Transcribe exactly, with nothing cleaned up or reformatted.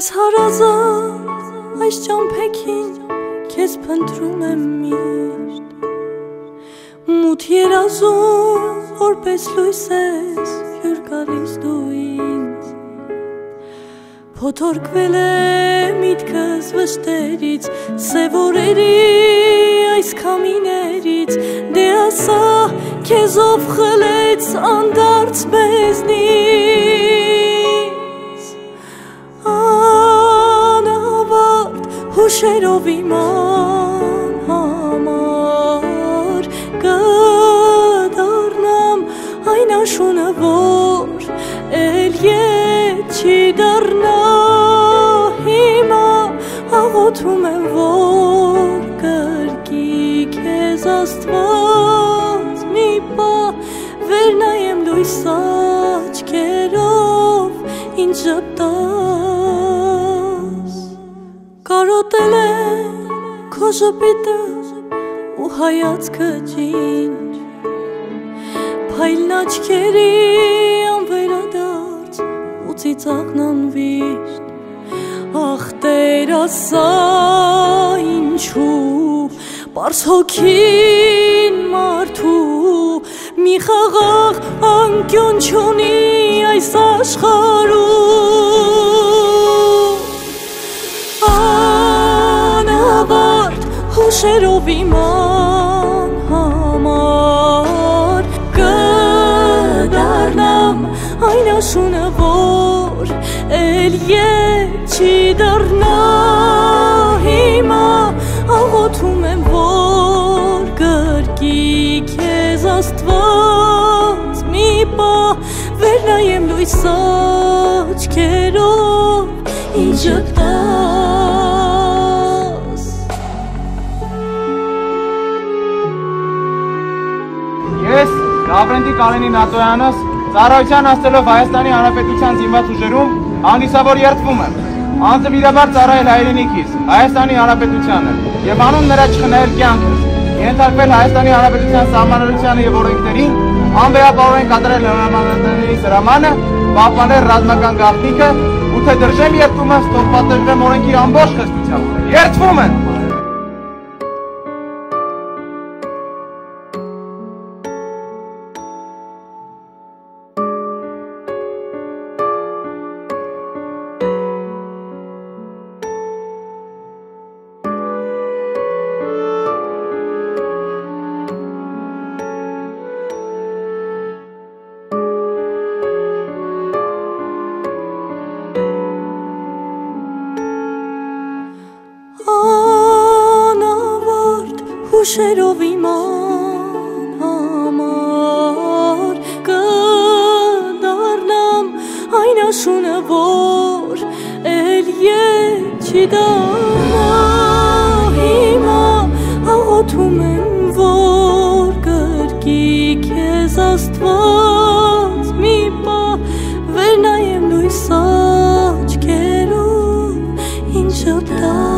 Այս հարազատ, այս ճամփեքին քեզ փնտրում եմ միշտ Մութ երազում, որպես լույս ես հյուր գալիս դու ինձ Փոթորկվել է միտքս վշտերից Սև օրերի այս քամիներից Դե ասա քեզ ով խլեց անդարձ մեզնից Անավարտ հուշերով իման համար Կդառնամ այն աշունը, որ էլ ետ չի դառնա Հիմա աղոթում եմ, որ կրկի քեզ Աստված մի պահ վեր նայեմ լույս աչքերով ինձ ժպտաս Կարոտել է քո ժպիտը ու հայացքը ջինջ Փայլն աչքերի անվերադարձ ու ծիծաղն անվիշտ Ախ Տեր ասա ինչու Պարզ հոգին մարդու մի խաղաղ անկյուն չունի այս աշխարհում Անավարտ հուշերով իման համար Կդառնամ այն աշունը, որ էլ ետ չի դառնա Հիմա աղոթում եմ, որ կրկի քեզ Աստված մի պահ վեր նայեմ լույս աչքերով ինձ ժպտաս Ես Լավրենտի Կարենի Նատոյանս ծառայության հասցելով Հայաստանի Հանրապետության զինված ուժերում հանդիսավոր երդվում եմ անձնվիրաբար ծառայել հայրենիքիս, Հայաստանի Հանրապետությանը և անուն նրա չխնայել կյանքս, ենթարկվել Հայաստանի Հանրապետության սահմանադրությանը և օրենքներին, անվերապահորեն կատարել հրամանատարների հրամանը, պահպանել ռազմական գաղտնիքը, ու թե դրժեմ երդվումս, թող պատժվեմ օրենքի ամբողջ խստությամբ։ Երդվում եմ! Հուշերով իման համար Կդառնամ այն աշունը, որ էլ ետ չի դառնա Հիմա աղոթում եմ, որ կրկի քեզ Աստված մի պահ վեր նայեմ լույս աչքերով ինձ ժպտաս